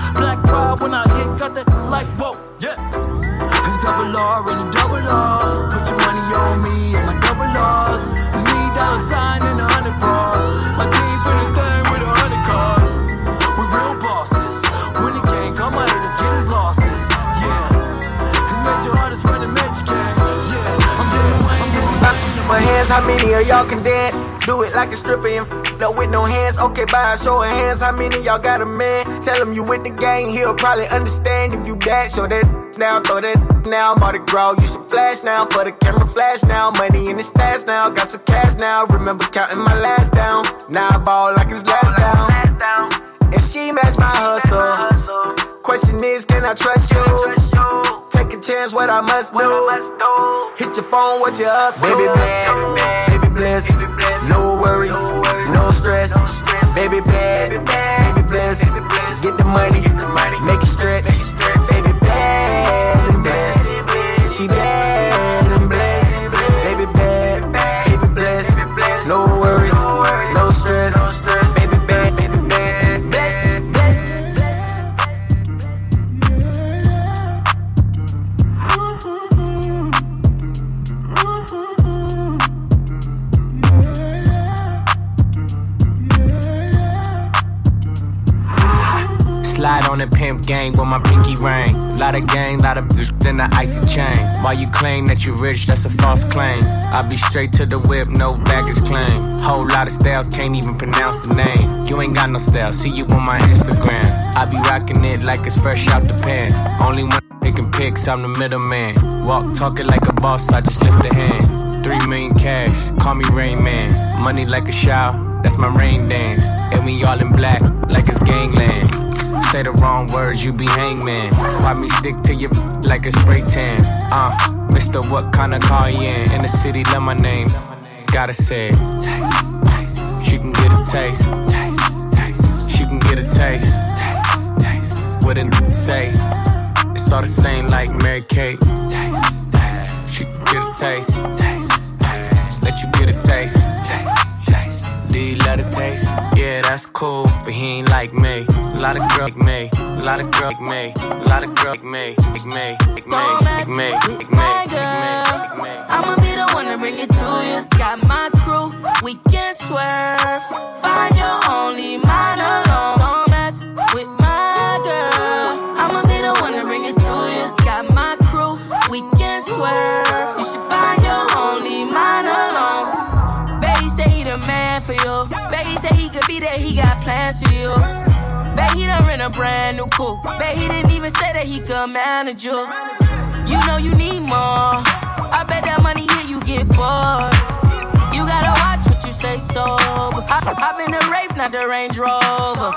hands, how many of y'all can dance? Do it like a stripper and f*** up with no hands. Okay, by a show of hands, how many of y'all got a man? Tell him you with the gang, he'll probably understand. If you bad, show that now, throw that now. Mardi Gras, you should flash now. For the camera flash now. Money in the stash now, got some cash now. Remember counting my last down. Now I ball like it's last down. If she match my hustle, question is, can I trust you? Take a chance, what I must do. Hit your phone, what you up to? Baby bad, baby bliss, no worries, no stress. Baby bad, baby bliss, get the money, make it stretch. Baby bad and blessed, she bad and blessed. Baby bad, baby blessed, no worries, no stress. Baby bad, baby bad, blessed, blessed. Slide on the pimp gang with my pinky ring. Lot of gang, lot of bitch in the icy chain. While you claim that you rich, that's a false claim. I be straight to the whip, no baggage claim. Whole lot of styles, can't even pronounce the name. You ain't got no style, see you on my Instagram. I be rocking it like it's fresh out the pan. Only one taking pics, I'm the middleman. Walk talking like a boss, I just lift a hand. Three million cash, call me Rain Man. Money like a shower, that's my rain dance. And we all in black, like it's gangland. Say the wrong words, you be hangman. Why me stick to you like a spray tan? Uh, Mister What kind of car you in? In the city, love my name. Gotta say it. Taste, taste. She can get a taste. Taste, taste. She can get a taste. Taste, taste. What did it say? It's all the same like Mary Kate. Taste, taste. She can get a taste. Taste, taste. Let you get a taste. Taste. Do you love the taste? Yeah, that's cool, but he ain't like me. A lot of girls like me, a lot of girls like me, a lot of girls like me, like me, like me, like me, like me, like me. I'ma be the one to bring it to you. Got my crew, we can swerve. Find your only mind alone. Don't mess with my girl. I'ma be the one to bring it to you. Got my crew, we can swerve. You should find your only mind alone. Baby say he the man for you. Baby say he could be there, he got plans for you. Baby he done rent a brand new coupe. Baby he didn't even say that he could manage you. You know you need more. I bet that money here you get bored. You gotta watch what you say sober. I, I've been the Wraith, not the Range Rover.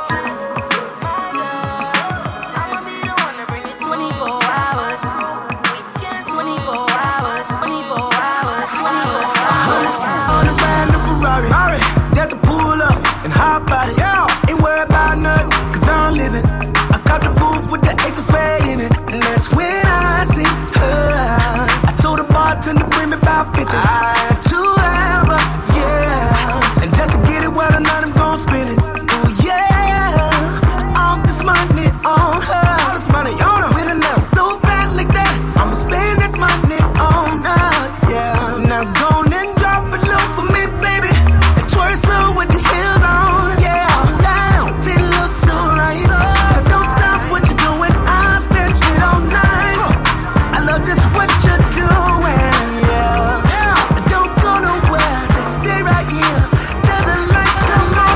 twenty-four hours. twenty-four hours. twenty-four hours. twenty-four hours. On a brand new Ferrari, Ferrari, just to pull up and hop out it. Yeah, ain't worried about nothing, cause I'm living. I caught the booth with the ace of spade in it, and that's when I see her. I told the bartender bring me about fifty. I had to have her, yeah. And just to get it well, tonight I'm gon' spend it. Oh yeah, all this money on her, all this money on her. With a now so fat like that, I'ma spend this money on her, yeah. Now go and drop it low for me, baby. And twerk slow with the heels on, yeah. Hold down, take a little slow right up. Don't stop what you're doing, I spent it all night. I love just what you're doing, yeah. Don't go nowhere, just stay right here till the lights come on.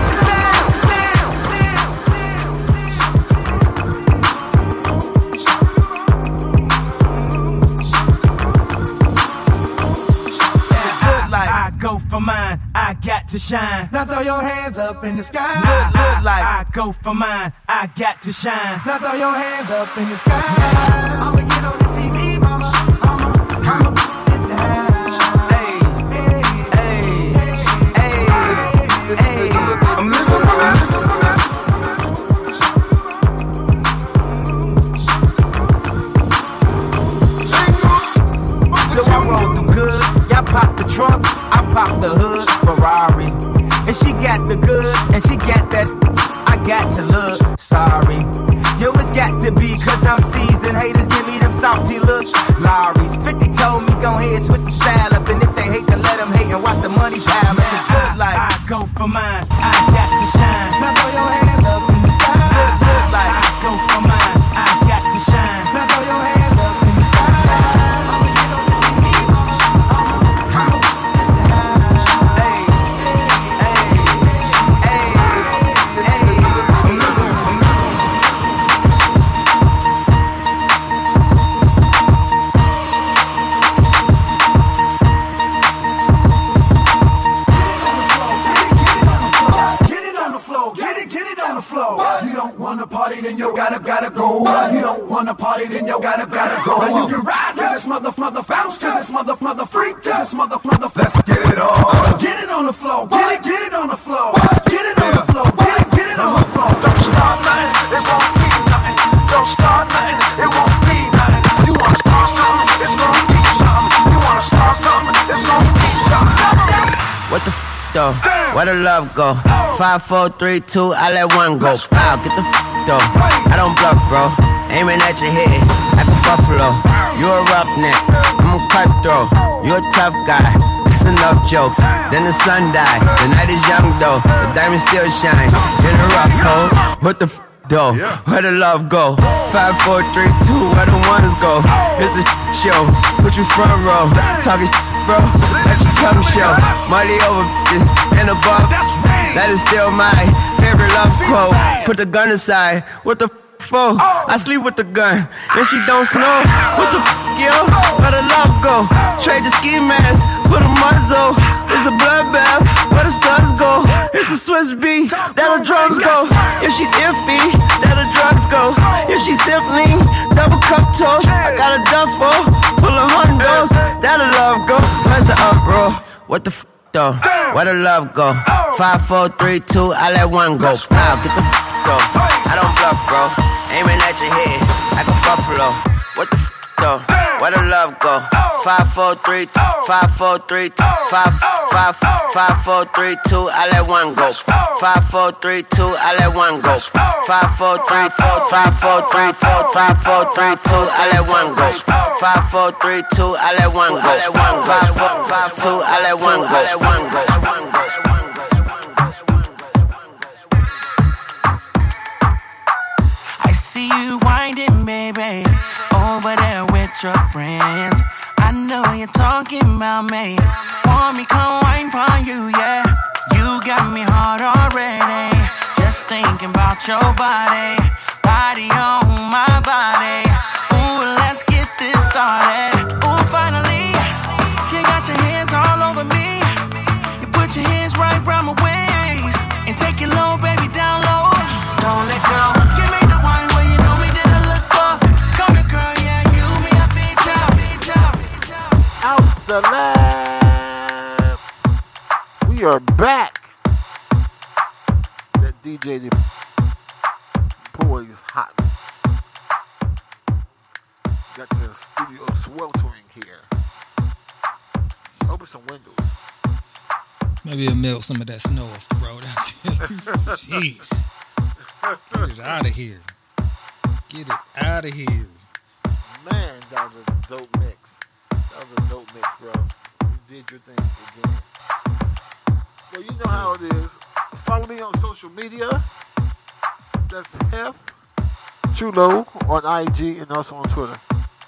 Look like I go for mine, I got to shine. Now throw your hands up in the sky. Look, look like I go for mine, I got to shine. Now throw your hands up in the sky. I'ma get on the T V, mama. I'ma, I'ma get down. Hey, hey, hey, hey, hey. I'm living for that. So I roll through good, y'all pop the trunk, I pop the hood, Ferrari. And she got the goods, and she got that, I got to look, sorry. Yo, it's got to be, cause I'm seasoned, haters give me them salty looks, Lorries. fifty told me, go ahead, switch the style up, and if they hate, then let them hate, and watch the money pile up. It's good like, I go for mine, I got to shine. Now throw your hands up in the sky. Look, look like, I go for mine, I got to shine. Now throw your hands up in the sky. I'ma get on the T V, I'ma, I'ma get down. then you gotta, gotta go. You don't wanna party, then you gotta, gotta go. And you can ride to this mother, mother, bounce to this mother, mother, freak to this mother, mother. Let's get it on. Get it on the floor, get it, get it on the floor. Get it on the floor, get it, get it on the floor. Don't start nothing, it won't be nothing. Don't start nothing, it won't be nothing. You wanna start something, it's gonna be something. You wanna start something, it's gonna be something. What the f*** though? Where the love go? Five, four, three, two, I let one go. Wow, get the f*** though. I don't bluff, bro. Aiming at your head like a buffalo. You a roughneck, I'm a cutthroat. You a tough guy. That's enough jokes. Then the sun died. The night is young though. The diamond still shine. In a rough hole. What the f*** though? Where the love go? Five, four, three, two, where the ones go? It's a show. Put you front row. Talking bro. Let your tongue show. Money over bitches and above. That is still my favorite love quote. Put the gun aside. What the f*** for? I sleep with the gun and she don't snow. What the f***, yo? Where the love go? Trade the ski mask for the muzzle. It's a bloodbath. Where the suns go? It's a Swiss beat. That the drums go. If she's iffy, that the drugs go. If she's simply double cup toast, I got a duffel full of hundos. That the love go. Where's the uproar? What the f*** though? Where the love go? Five, four, three, two, I let one go. Wow, get the f*** though. I don't bluff, bro. Aiming at your head like a buffalo. What the f*** though? Where the love go? Five, four, three, two, five, four, three, two, five, five, five, four, three, two, I let one go. Five, four, three, two, I let one go. Five, four, three, four, five, four, three, four, five, four, three, two, I let one go. Five, four, three, two, I let one go. Five, four, five, two, I let one go. I let one go. I see you winding, baby, over there with your friends. I know you're talking about me. Want me come wine for you, yeah. You got me hard already. Just thinking about your body, body on my body. Ooh, let's get this started. Ooh, finally, you got your hands all over me. You put your hands right round my waist and take it low, baby, down low. Don't let go. Give me the wine where you know we didn't look for. Come here, girl, yeah, you me a feature, feature. Out the lab. We are back. That D J the Poise hot. Got the studio sweltering here. Open some windows. Maybe it'll melt some of that snow off the road out there. Jeez. Get it out of here. Get it out of here. Man, that was a dope mix. That was a dope mix, bro. You did your thing again. Well, you know how it is. Follow me on social media. That's Hef Chulo on I G and also on Twitter.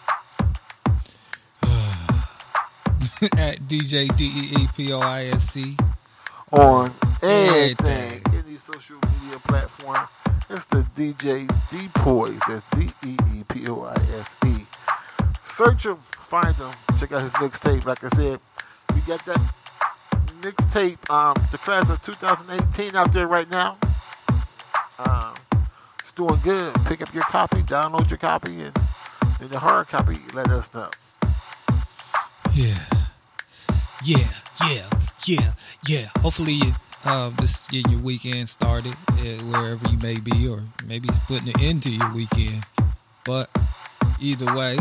At D J D E E P O I S C on everything. Any social media platform. It's the D J D Poise. That's D E E P O I S E. Search him, find him, check out his mixtape. Like I said, we got that mixtape, um, the class of two thousand eighteen out there right now. Um, it's doing good. Pick up your copy, download your copy, and in the hard copy, let us know. Yeah. Yeah, yeah, yeah, yeah. Hopefully you um, just getting your weekend started uh, wherever you may be, or maybe putting it into your weekend. But either way,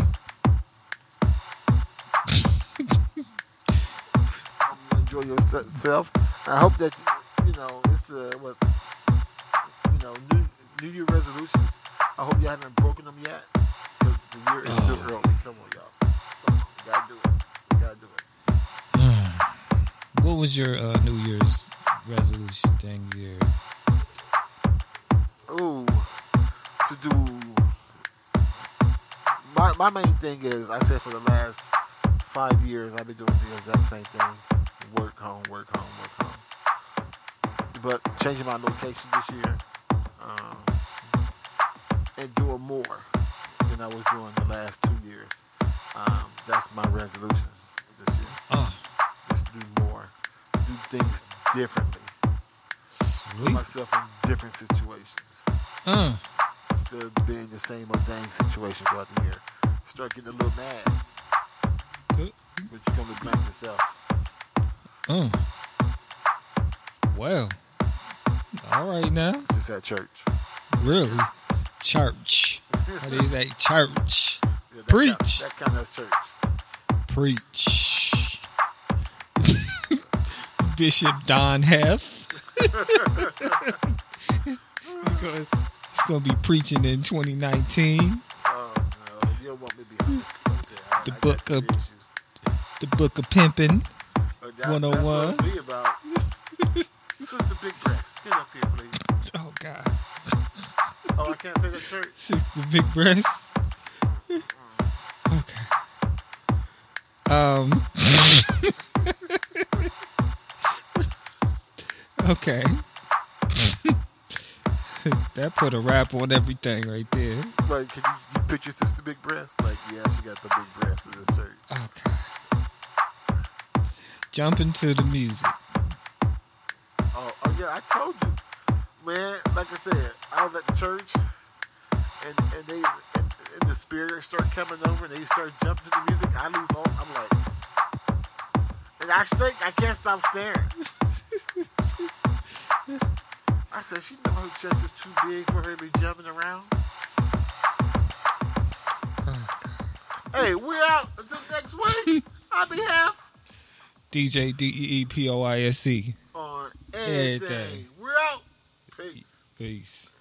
enjoy yourself. I hope that you know it's uh, what you know New New Year resolutions. I hope you haven't broken them yet. Because the year is oh. still early. Come on, y'all. Come on, we gotta do it. We gotta do it. What was your uh, New Year's resolution thing here? Ooh, to do. My my main thing is I said for the last five years I've been doing the exact same thing: work home, work home, work home. But changing my location this year, um, and doing more than I was doing the last two years. Um, that's my resolution this year. Uh. Do more, do things differently. Sweet. Put myself in different situations. Uh. instead of being the same old dang situation throughout the year. Start getting a little mad. But you come to blame yourself. Mm. Well, all right now. Just at church. Really? Church. What is that? Church. Yeah, that Preach. Count, that kind of church. Preach. Bishop Don Heff. He's gonna, he's gonna be preaching in twenty nineteen. Oh no, you don't want me to be honest. Okay, I, The I book of the book of pimping. Oh, that's, one oh one. That's what it'll be about. Sister Big Breast. Get up here, please. Oh God. Oh, I can't say that church. Sister Big Breast. Okay. Um. Okay. That put a wrap on everything right there. Like, can you, you picture Sister Big Breast? Like, yeah, she got the big breast in the church. Okay. Jump into the music. Oh, oh yeah, I told you, man. Like I said, I was at the church, and and they and, and the spirit start coming over, and they start jumping to the music. I lose all. I'm like, and I think I can't stop staring. I said, she know her chest is too big for her to be jumping around. Hey, we're out until next week. On behalf D J D E E P O I S E. on Everything. everything. We're out. Peace. Peace.